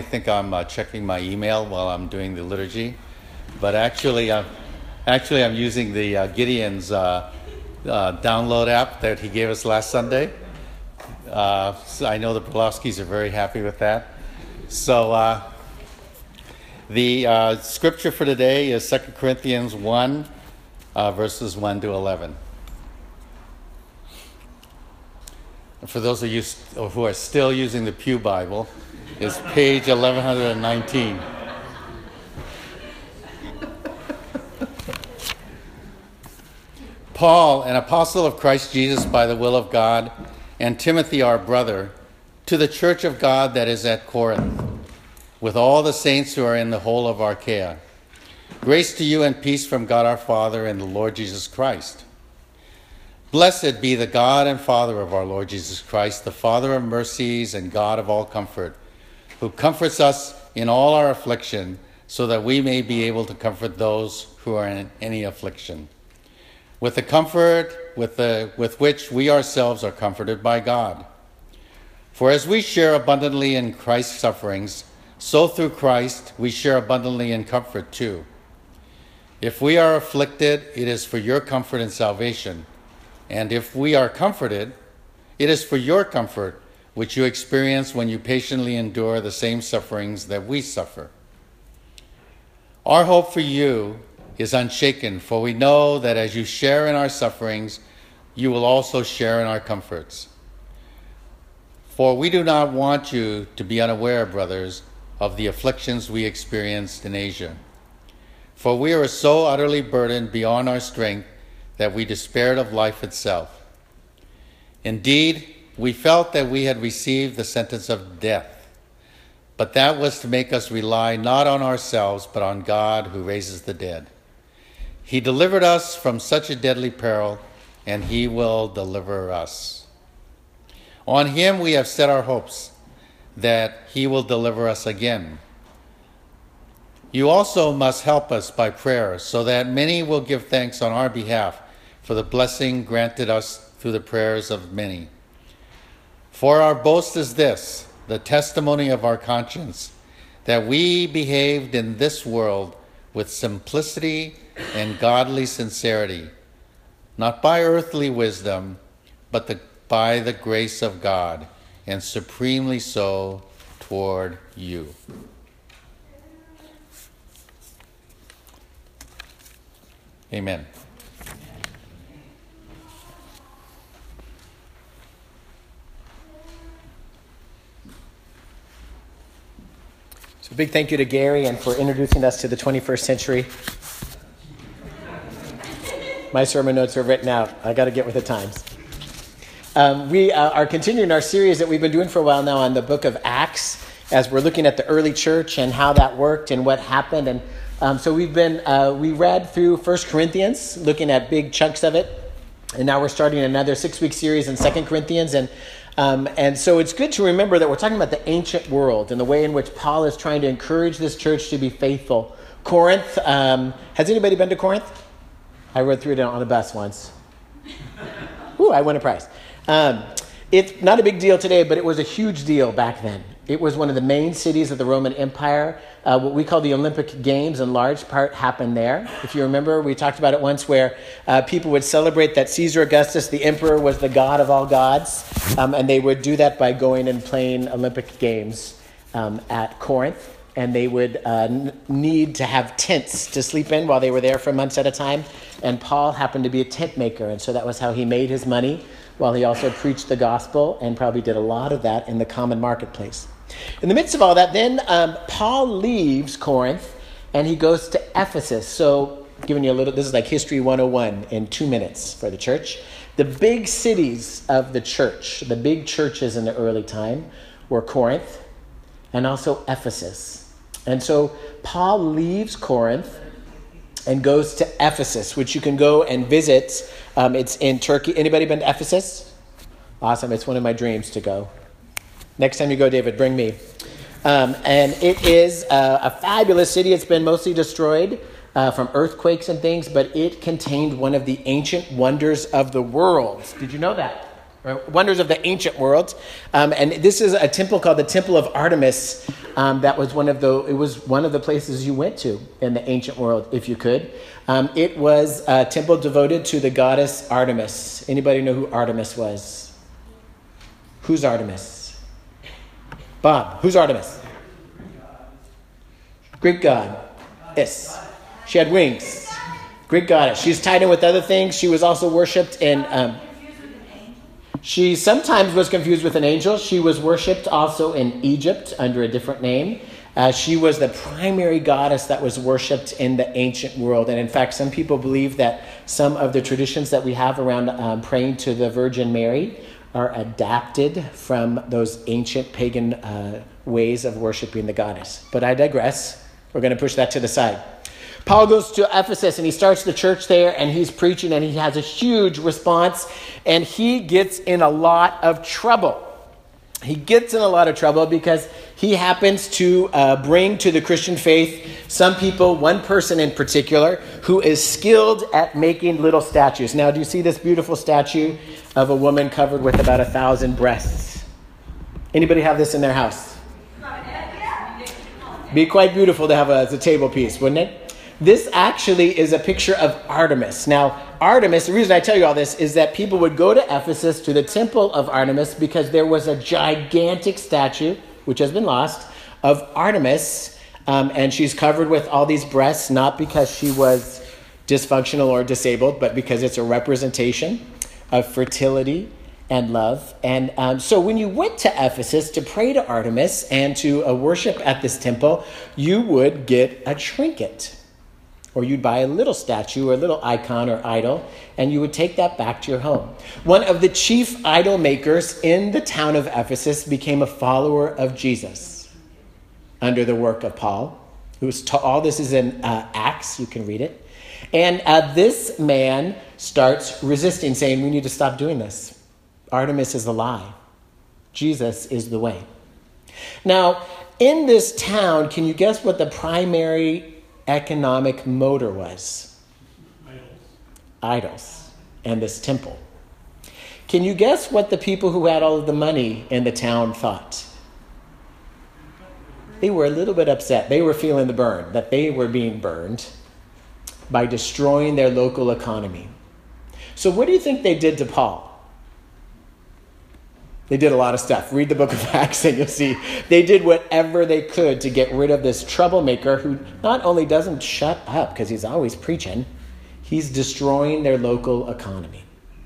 I think I'm checking my email while I'm doing the liturgy, but actually I'm using the Gideon's download app that he gave us last Sunday. So I know the Brolowskis are very happy with that. So the scripture for today is 2 Corinthians 1, verses 1 to 11. And for those of you who are still using the Pew Bible, it's page 1119. Paul, an apostle of Christ Jesus by the will of God, and Timothy, our brother, to the church of God that is at Corinth, with all the saints who are in the whole of Achaia. Grace to you and peace from God our Father and the Lord Jesus Christ. Blessed be the God and Father of our Lord Jesus Christ, the Father of mercies and God of all comfort, who comforts us in all our affliction, so that we may be able to comfort those who are in any affliction, with the comfort with which we ourselves are comforted by God. For as we share abundantly in Christ's sufferings, so through Christ we share abundantly in comfort too. If we are afflicted, it is for your comfort and salvation. And if we are comforted, it is for your comfort, which you experience when you patiently endure the same sufferings that we suffer. Our hope for you is unshaken, for we know that as you share in our sufferings, you will also share in our comforts. For we do not want you to be unaware, brothers, of the afflictions we experienced in Asia. For we are so utterly burdened beyond our strength that we despaired of life itself. Indeed, we felt that we had received the sentence of death, but that was to make us rely not on ourselves, but on God who raises the dead. He delivered us from such a deadly peril, and he will deliver us. On him we have set our hopes that he will deliver us again. You also must help us by prayer, so that many will give thanks on our behalf for the blessing granted us through the prayers of many. For our boast is this, the testimony of our conscience, that we behaved in this world with simplicity and godly sincerity, not by earthly wisdom, but by the grace of God, and supremely so toward you. Amen. So a big thank you to Gary and for introducing us to the 21st century. My sermon notes are written out. I got to get with the times. We are continuing our series that we've been doing for a while now on the book of Acts, as we're looking at the early church and how that worked and what happened. And so we read through 1 Corinthians, looking at big chunks of it. And now we're starting another 6-week series in 2 Corinthians. And so it's good to remember that we're talking about the ancient world and the way in which Paul is trying to encourage this church to be faithful. Corinth, has anybody been to Corinth? I rode through it on a bus once. Ooh, I won a prize. It's not a big deal today, but it was a huge deal back then. It was one of the main cities of the Roman Empire. What we call the Olympic Games, in large part, happened there. If you remember, we talked about it once, where people would celebrate that Caesar Augustus, the emperor, was the god of all gods. And they would do that by going and playing Olympic Games at Corinth. And they would need to have tents to sleep in while they were there for months at a time. And Paul happened to be a tent maker, and so that was how he made his money, while he also preached the gospel and probably did a lot of that in the common marketplace. In the midst of all that, then Paul leaves Corinth and he goes to Ephesus. So giving you this is like History 101 in 2 minutes for the church. The big cities of the church, the big churches in the early time, were Corinth and also Ephesus. And so Paul leaves Corinth and goes to Ephesus, which you can go and visit. It's in Turkey. Anybody been to Ephesus? Awesome. It's one of my dreams to go. Next time you go, David, bring me. And it is a fabulous city. It's been mostly destroyed from earthquakes and things, but it contained one of the ancient wonders of the world. Did you know that? wonders of the ancient world. And this is a temple called the Temple of Artemis. That was one of the places you went to in the ancient world, if you could. It was a temple devoted to the goddess Artemis. Anybody know who Artemis was? Who's Artemis? Bob, who's Artemis? Greek god. Yes. She had wings. Greek goddess. She's tied in with other things. She was also worshipped in... She sometimes was confused with an angel. She was worshipped also in Egypt under a different name. She was the primary goddess that was worshipped in the ancient world. And in fact, some people believe that some of the traditions that we have around praying to the Virgin Mary are adapted from those ancient pagan ways of worshiping the goddess. But I digress. We're going to push that to the side. Paul goes to Ephesus and he starts the church there and he's preaching and he has a huge response and he gets in a lot of trouble. He gets in a lot of trouble because he happens to bring to the Christian faith some people, one person in particular, who is skilled at making little statues. Now, do you see this beautiful statue of a woman covered with about 1,000 breasts? Anybody have this in their house? Be quite beautiful to have as a table piece, wouldn't it? This actually is a picture of Artemis. Now, Artemis, the reason I tell you all this is that people would go to Ephesus to the temple of Artemis because there was a gigantic statue, which has been lost, of Artemis. And she's covered with all these breasts, not because she was dysfunctional or disabled, but because it's a representation of fertility and love. And so when you went to Ephesus to pray to Artemis and to worship at this temple, you would get a trinket. Or you'd buy a little statue or a little icon or idol, and you would take that back to your home. One of the chief idol makers in the town of Ephesus became a follower of Jesus under the work of Paul. All this is in Acts. You can read it. And this man starts resisting, saying, we need to stop doing this. Artemis is a lie. Jesus is the way. Now, in this town, can you guess what the primary economic motor was? Idols. And this temple. Can you guess what the people who had all of the money in the town thought? They were a little bit upset. They were feeling the burn, that they were being burned by destroying their local economy. So what do you think they did to Paul? They did a lot of stuff. Read the book of Acts and you'll see they did whatever they could to get rid of this troublemaker who not only doesn't shut up because he's always preaching, he's destroying their local economy.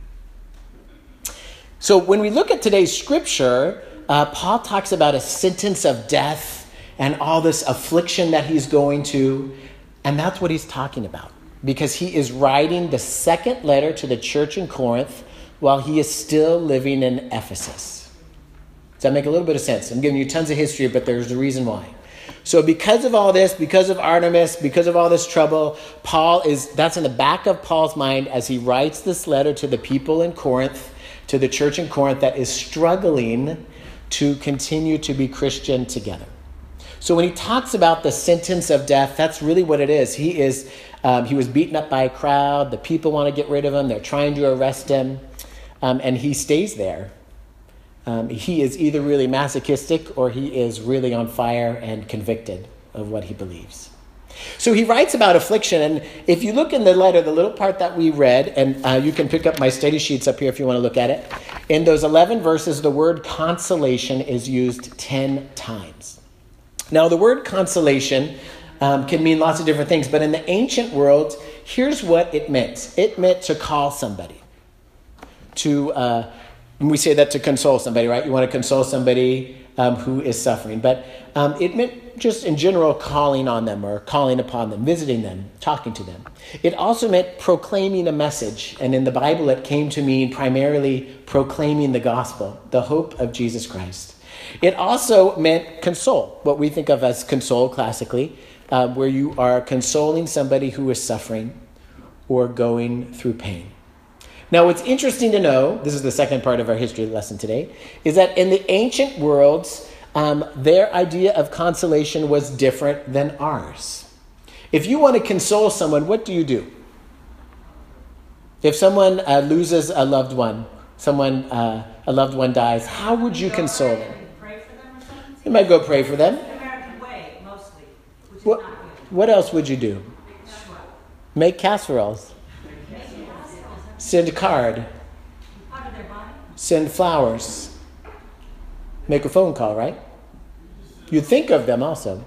So when we look at today's scripture, Paul talks about a sentence of death and all this affliction that he's going to, and that's what he's talking about because he is writing the second letter to the church in Corinth while he is still living in Ephesus. Does that make a little bit of sense? I'm giving you tons of history, but there's a reason why. So because of all this, because of Artemis, because of all this trouble, that's in the back of Paul's mind as he writes this letter to the people in Corinth, to the church in Corinth that is struggling to continue to be Christian together. So when he talks about the sentence of death, that's really what it is. He was beaten up by a crowd. The people want to get rid of him. They're trying to arrest him. And he stays there. He is either really masochistic or he is really on fire and convicted of what he believes. So he writes about affliction. And if you look in the letter, the little part that we read, and you can pick up my study sheets up here if you want to look at it. In those 11 verses, the word consolation is used 10 times. Now, the word consolation can mean lots of different things. But in the ancient world, here's what it meant. It meant to call somebody. We say that to console somebody, right? You want to console somebody who is suffering. But it meant just in general calling on them or calling upon them, visiting them, talking to them. It also meant proclaiming a message. And in the Bible, it came to mean primarily proclaiming the gospel, the hope of Jesus Christ. It also meant console, what we think of as console classically, where you are consoling somebody who is suffering or going through pain. Now, what's interesting to know, this is the second part of our history lesson today, is that in the ancient worlds, their idea of consolation was different than ours. If you want to console someone, what do you do? If someone loses a loved one, Someone, a loved one dies. How would you console them? Pray for them or something? You might go pray for them. The American way, mostly, which is What, not good. what else would you do? Sure. Make casseroles. Send a card. Part of their body? Send flowers. Make a phone call, right? You think of them also.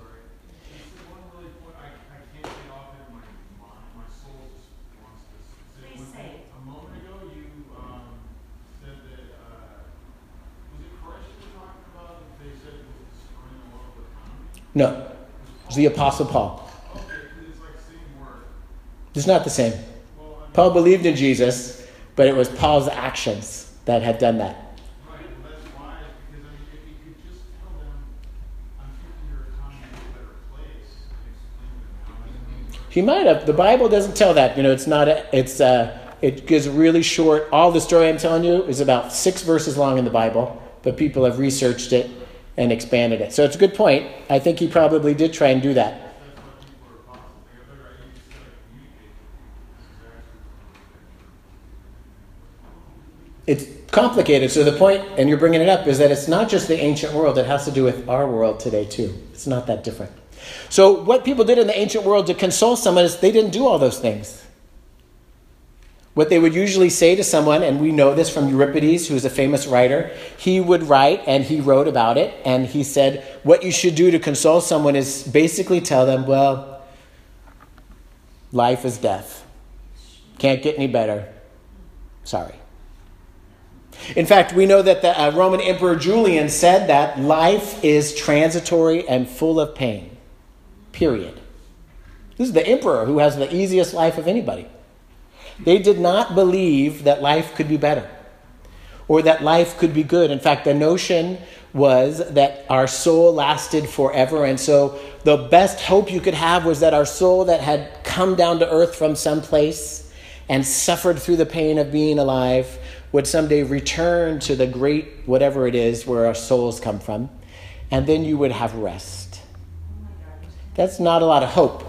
Please say it. A moment ago, you said that, was it Christ you were talking about? That they said it was destroying the world economy? No. It's the Apostle Paul. Okay, it's like the same word. It's not the same. Well, I mean, Paul believed in Jesus, but it was Paul's actions that had done that. right, well, that's wise, because I mean, if you could just tell them, I'm keeping your economy in a better place, and explain to them how that's going to work. He might have. The Bible doesn't tell that. It's not. It gives really short. All the story I'm telling you is about 6 verses long in the Bible, but people have researched it and expanded it. So it's a good point. I think he probably did try and do that. That's why people are apostles. They have better ideas to communicate with people. This is actually It's complicated. So the point, and you're bringing it up, is that it's not just the ancient world. It has to do with our world today too. It's not that different. So what people did in the ancient world to console someone is they didn't do all those things. What they would usually say to someone, and we know this from Euripides, who is a famous writer, he would write, and he wrote about it, and he said, what you should do to console someone is basically tell them, well, life is death. Can't get any better. Sorry. In fact, we know that the Roman Emperor Julian said that life is transitory and full of pain. Period. This is the emperor who has the easiest life of anybody. They did not believe that life could be better or that life could be good. In fact, the notion was that our soul lasted forever. And so the best hope you could have was that our soul that had come down to earth from someplace and suffered through the pain of being alive would someday return to the great whatever it is where our souls come from. And then you would have rest. That's not a lot of hope.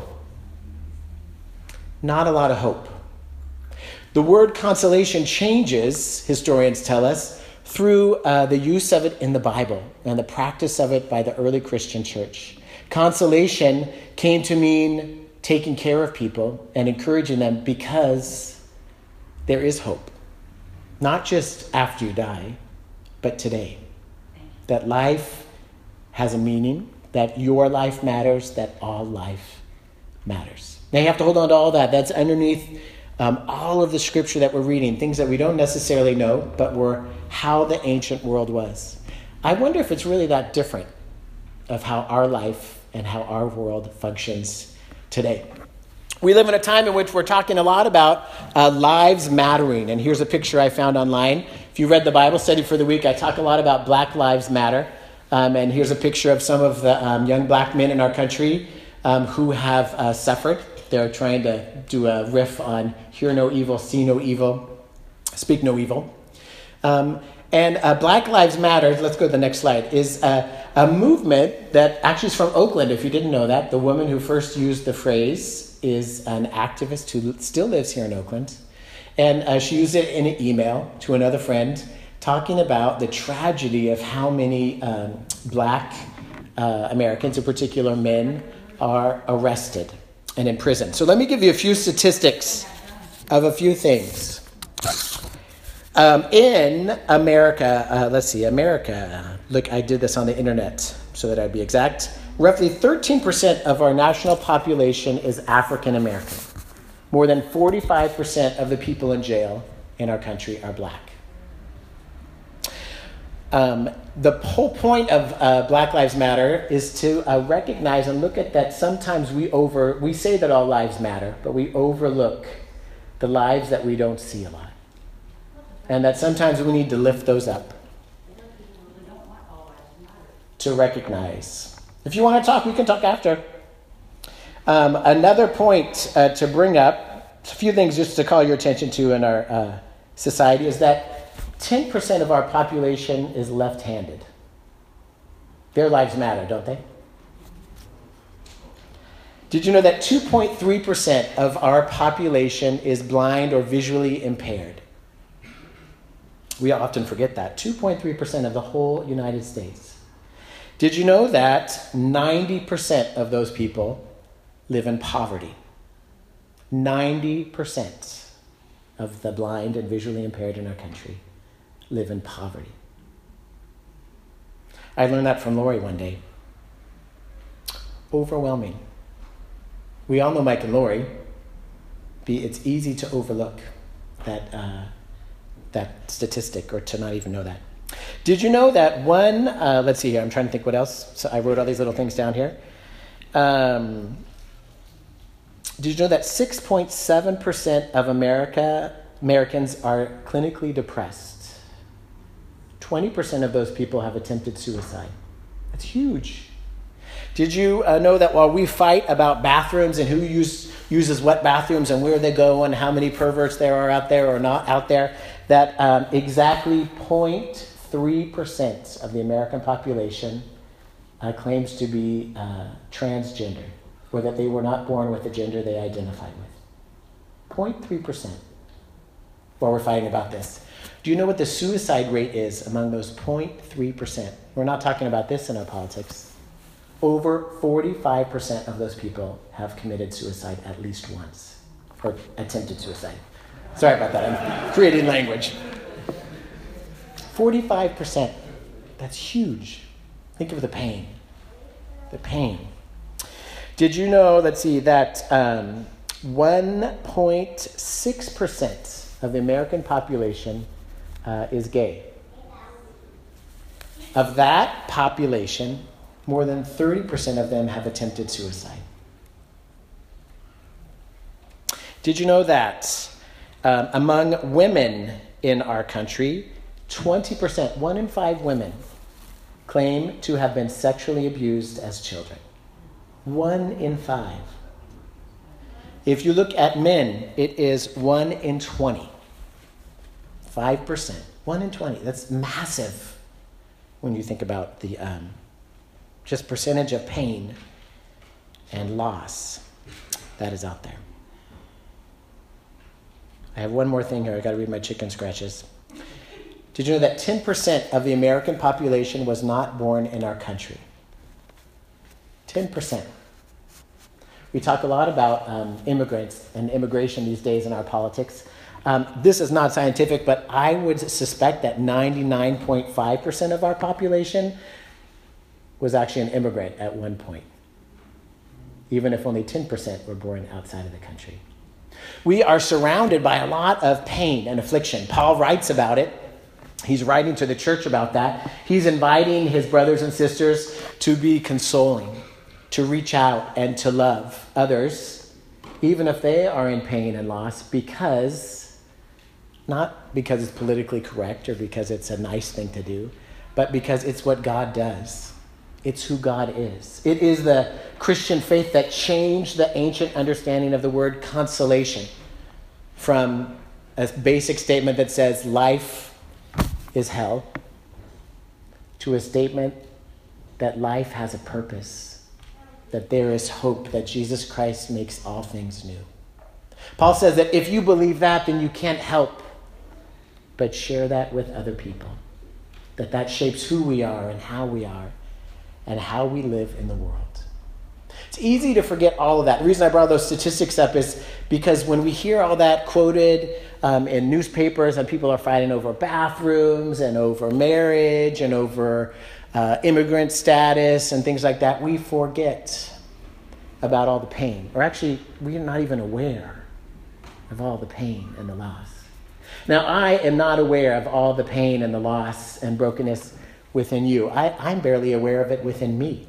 Not a lot of hope. The word consolation changes, historians tell us, through the use of it in the Bible and the practice of it by the early Christian church. Consolation came to mean taking care of people and encouraging them because there is hope. Not just after you die, but today. That life has a meaning, that your life matters, that all life matters. Now you have to hold on to all that. That's underneath all of the scripture that we're reading, things that we don't necessarily know, but were how the ancient world was. I wonder if it's really that different of how our life and how our world functions today. We live in a time in which we're talking a lot about lives mattering. And here's a picture I found online. If you read the Bible study for the week, I talk a lot about Black Lives Matter. And here's a picture of some of the young black men in our country who have suffered. They're trying to do a riff on hear no evil, see no evil, speak no evil. And Black Lives Matter, let's go to the next slide, is a movement that actually is from Oakland, if you didn't know that. The woman who first used the phrase is an activist who still lives here in Oakland. And she used it in an email to another friend talking about the tragedy of how many black Americans, in particular men, are arrested and in prison. So let me give you a few statistics of a few things. In America, look, I did this on the internet so that I'd be exact. Roughly 13% of our national population is African American. More than 45% of the people in jail in our country are black. The whole point of Black Lives Matter is to recognize and look at that sometimes we say that all lives matter, but we overlook the lives that we don't see a lot. And that sometimes we need to lift those up to recognize. If you want to talk, we can talk after. Another point to bring up, a few things just to call your attention to in our society, is that 10% of our population is left-handed. Their lives matter, don't they? Did you know that 2.3% of our population is blind or visually impaired? We often forget that. 2.3% of the whole United States. Did you know that 90% of those people live in poverty? 90% of the blind and visually impaired in our country live in poverty. I learned that from Lori one day. Overwhelming. We all know Mike and Lori. It's easy to overlook that statistic, or to not even know that. Did you know that let's see here, I'm trying to think what else. So I wrote all these little things down here. Did you know that 6.7% of Americans are clinically depressed? 20% of those people have attempted suicide. That's huge. Did you know that while we fight about bathrooms and who uses what bathrooms and where they go and how many perverts there are out there or not out there, that exactly 0.3% of the American population claims to be transgender, or that they were not born with the gender they identified with? 0.3%. While we're fighting about this. Do you know what the suicide rate is among those 0.3%? We're not talking about this in our politics. Over 45% of those people have committed suicide at least once, or attempted suicide. Sorry about that, I'm creating language. 45%, that's huge. Think of the pain. The pain. Did you know, that 1.6% of the American population is gay? Of that population, more than 30% of them have attempted suicide. Did you know that among women in our country, 20%, 1 in 5 women, claim to have been sexually abused as children? 1 in 5. If you look at men, it is 1 in 20. 5%. 1 in 20. That's massive when you think about the just percentage of pain and loss that is out there. I have one more thing here. I got to read my chicken scratches. Did you know that 10% of the American population was not born in our country? 10%. We talk a lot about immigrants and immigration these days in our politics. This is not scientific, but I would suspect that 99.5% of our population was actually an immigrant at one point, even if only 10% were born outside of the country. We are surrounded by a lot of pain and affliction. Paul writes about it. He's writing to the church about that. He's inviting his brothers and sisters to be consoling, to reach out and to love others, even if they are in pain and loss, not because it's politically correct or because it's a nice thing to do, but because it's what God does. It's who God is. It is the Christian faith that changed the ancient understanding of the word consolation from a basic statement that says life is hell to a statement that life has a purpose, that there is hope, that Jesus Christ makes all things new. Paul says that if you believe that, then you can't help but share that with other people, that shapes who we are and how we are and how we live in the world. It's easy to forget all of that. The reason I brought those statistics up is because when we hear all that quoted in newspapers and people are fighting over bathrooms and over marriage and over immigrant status and things like that, we forget about all the pain. Or actually, we're not even aware of all the pain and the loss. Now, I am not aware of all the pain and the loss and brokenness within you. I'm barely aware of it within me.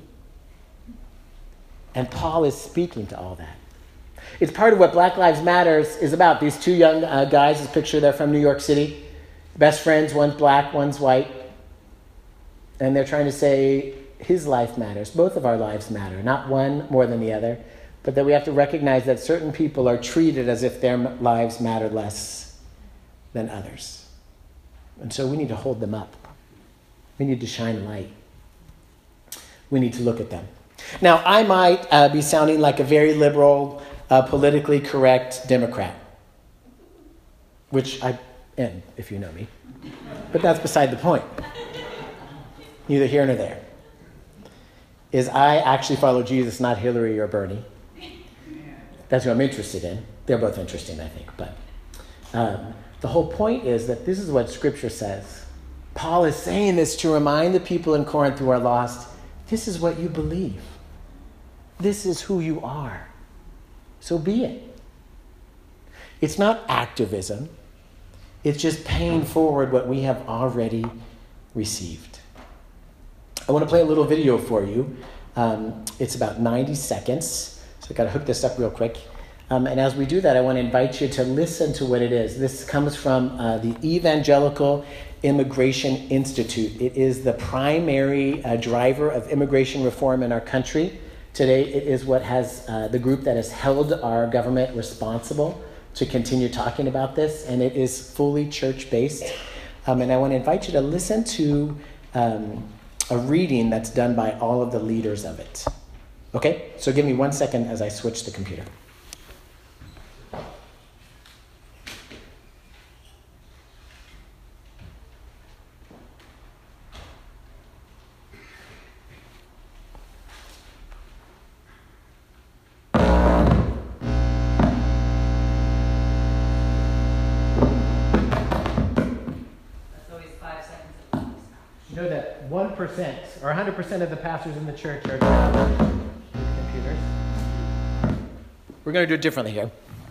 And Paul is speaking to all that. It's part of what Black Lives Matter is about. These two young guys, this picture, they're from New York City. Best friends, one's black, one's white. And they're trying to say his life matters. Both of our lives matter. Not one more than the other. But that we have to recognize that certain people are treated as if their lives matter less than others. And so we need to hold them up. We need to shine a light. We need to look at them. Now, I might be sounding like a very liberal, politically correct Democrat, which I am, if you know me. but that's beside the point. Neither here nor there. Is I actually follow Jesus, not Hillary or Bernie. That's what I'm interested in. They're both interesting, I think. But the whole point is that this is what Scripture says. Paul is saying this to remind the people in Corinth who are lost, this is what you believe. This is who you are. So be it. It's not activism. It's just paying forward what we have already received. I want to play a little video for you. It's about 90 seconds. So I've got to hook this up real quick. And as we do that, I want to invite you to listen to what it is. This comes from the Evangelical Immigration Institute. It is the primary driver of immigration reform in our country. Today, it is what has the group that has held our government responsible to continue talking about this, and it is fully church-based. And I want to invite you to listen to a reading that's done by all of the leaders of it. Okay? So give me 1 second as I switch the computer. You know that 1% or 100% of the pastors in the church are computers. We're going to do it differently here.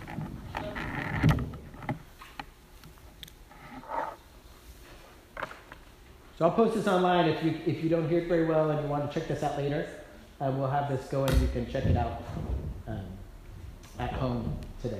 So I'll post this online if you don't hear it very well and you want to check this out later. We'll have this going. You can check it out at home today.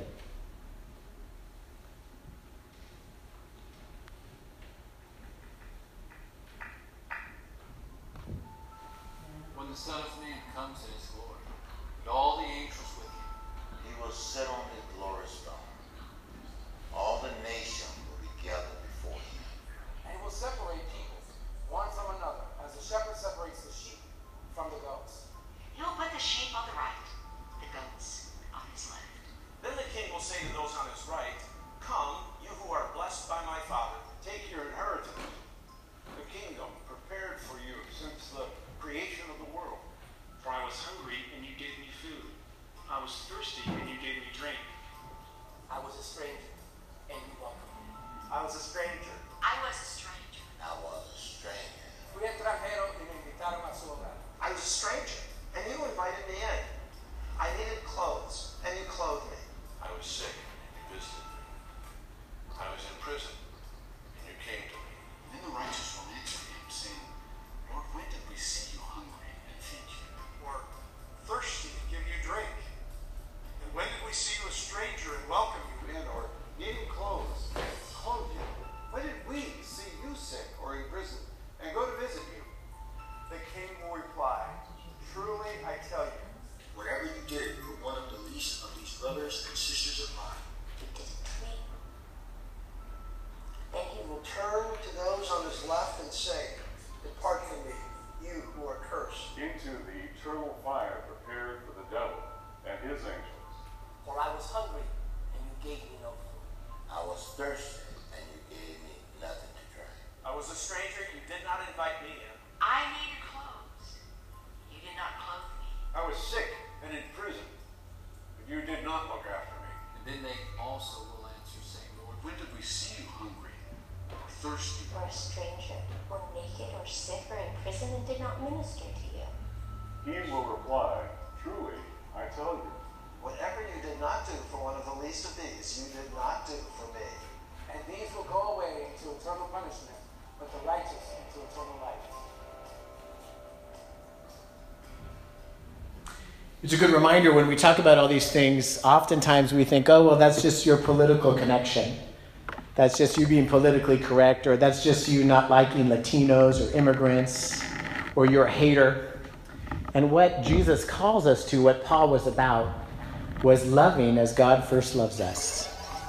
The Son of Man comes in his glory, and all the angels with him. He will sit on his glorious throne. All the nations will be gathered before him. And he will separate peoples, one from another, as the shepherd separates the sheep from the goats. He'll put the sheep on the right, the goats on his left. Then the king will say to those on his right, "Come, you who are blessed by my Father, take your inheritance, the kingdom prepared for you since the creation of the world. For I was hungry, and you gave me food. I was thirsty, and you gave me drink. I was a stranger, and you welcomed me. I was a stranger. I was a stranger. I was a stranger. Fui extranjero y me invitaron a su hogar. I was a stranger, and you invited me in. I needed clothes, and you clothed me. I was sick, and you visited me. I was in prison, and you came to me." Then the righteous will answer him, saying, Lord, when did we see you hungry and feed you? Or thirsty and give you drink? And when did we see you a stranger and welcome you in, or needing clothes and clothe you? When did we see you sick or in prison and go to visit you? The king will reply, "Truly I tell you, Whatever you did for one of the least of these brothers and sisters of mine, You did it to me. then he will turn to those on his left and say, 'Depart from me, you who are cursed, Into the eternal fire prepared for the devil and his angels. For I was hungry, and you gave me no food. I was thirsty, and you gave me nothing to drink. I was a stranger, you did not invite me in. I needed clothes. You did not clothe me. I was sick and in prison, but you did not look after me.'" And then they also will answer, saying, Lord, when did we see you hungry or thirsty? Or a stranger, or naked, or sick, or in prison, and did not minister to you. He will reply, "Truly, I tell you, Whatever you did not do for one of the least of these, you did not do for me. And these will go away into eternal punishment, but the righteous into eternal life. It's a good reminder when we talk about all these things, oftentimes we think, oh, well, that's just your political connection. That's just you being politically correct, or that's just you not liking Latinos or immigrants, or you're a hater. And what Jesus calls us to, what Paul was about, was loving as God first loves us.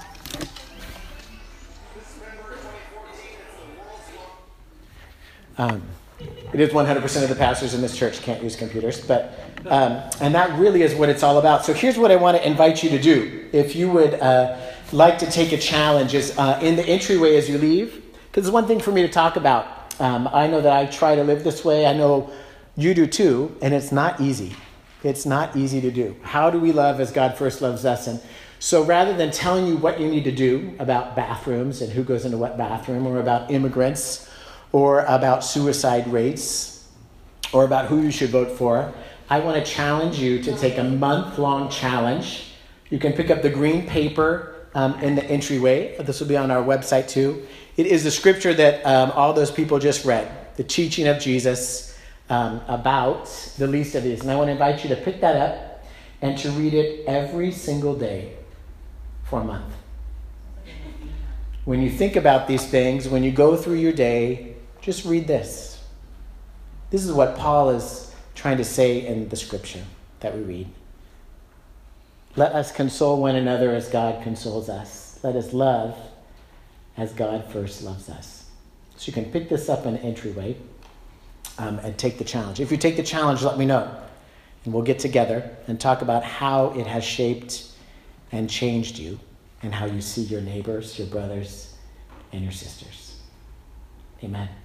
It is 100% of the pastors in this church can't use computers, but and that really is what it's all about. So here's what I want to invite you to do. If you would like to take a challenge, is in the entryway as you leave, Because it's one thing for me to talk about. I know that I try to live this way. I know you do too, and it's not easy. It's not easy to do. How do we love as God first loves us? And so rather than telling you what you need to do about bathrooms and who goes into what bathroom, or about immigrants, or about suicide rates, or about who you should vote for, I want to challenge you to take a month-long challenge. You can pick up the green paper in the entryway. This will be on our website too. It is the scripture that all those people just read, the teaching of Jesus about the least of these. And I want to invite you to pick that up and to read it every single day for a month. When you think about these things, when you go through your day, just read this. This is what Paul is trying to say in the scripture that we read. Let us console one another as God consoles us. Let us love as God first loves us. So you can pick this up in the entryway and take the challenge. If you take the challenge, let me know. And we'll get together and talk about how it has shaped and changed you and how you see your neighbors, your brothers, and your sisters. Amen.